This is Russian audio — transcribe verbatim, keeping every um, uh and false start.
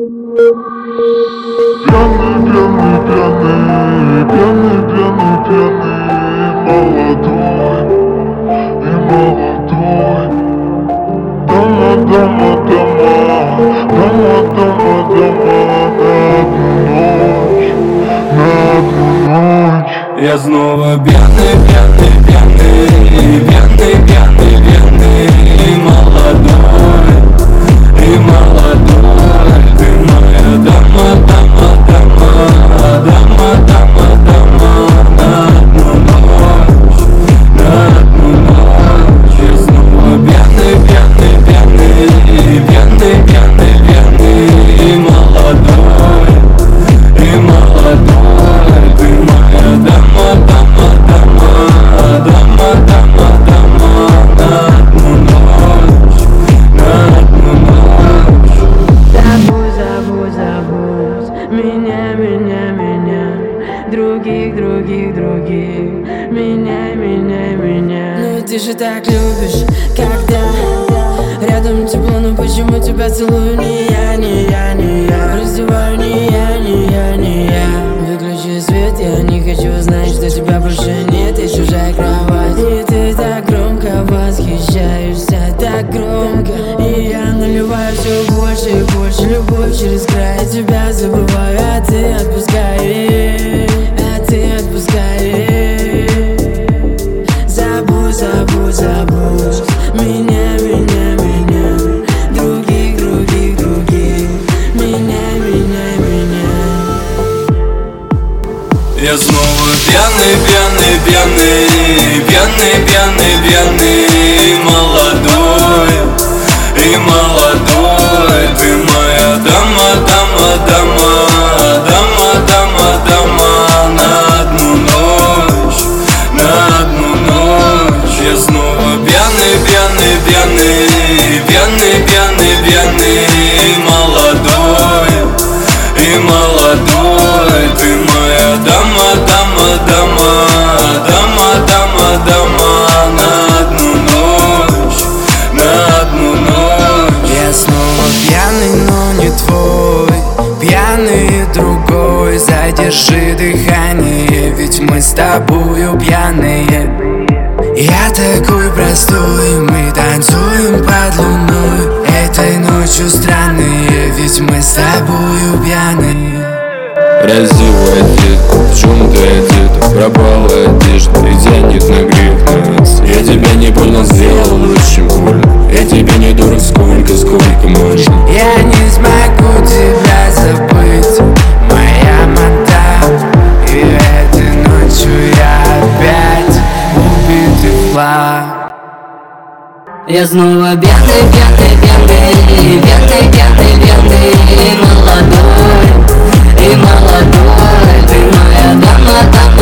Пьяный, пьяный, пьяный, пьяный, пьяный, молодой и молодой. Дома, дома, дома, дома, дома, дома, на одну ночь, на одну ночь. Я снова пьяный, пьяный, пьяный, пьяный, пьяный, пьяный и молодой, и молодой. Ты моя дама, дама, дама, дама, дама, дама, на одну ночь, на одну ночь. Я снова пьяный, пьяный, пьяный, пьяный, пьяный, пьяный и молодой, и молодой. Ты моя дама, дама, дама, дама, дама, дама, на одну ночь, на одну ночь. Забудь, забудь, забудь меня, меня, меня, других, других, других, меняй, меняй, меня. Ну ты же так любишь, когда рядом тепло, но почему тебя целую не я, не я, не я. Раздеваю не я, не я, не я. Выключи свет, я не хочу знать, что тебя больше нет, и чужая кровать. И ты так громко восхищаешься, так громко. И я наливаю все больше и больше, любовь через край. Тебя забываю, а ты отпускаешь, а ты отпускаешь. Забудь, забудь, забудь меня, меня, меня, других, других, других, меняй, меняй, меняй. Я снова пьяный, пьяный, пьяный, пьяный, пьяный, пьяный и молодой, и молодой. Ты моя дама, дама, дама, дама, дама, дама, на одну ночь, на одну ночь. Я снова пьяный, пьяный, пьяный, пьяный, пьяный, пьяный и молодой, и молодой. Ты моя дама, дама, дама, дама, дама, дама, на одну ночь, на одну ночь. Я снова пьяный, но не твой, пьяный и другой. Задержи дыхание, ведь мы с тобою пьяные. Я такой простой, мы танцуем под луной. Этой ночью странные, ведь мы с тобою пьяные. Раздевай детку, в чем ты одета? Пропала одежда и тянет на грех на нас. Я тебя не понял, сделал лучше больно. Я тебе не дурак, сколько, сколько можно. Я не смогу тебя забыть, моя мадам. И этой ночью я опять убитый флаг. Я снова пьяный, пьяный, пьяный, пьяный, пьяный, пьяный и молодой, и молодой. Ты моя дама, дама.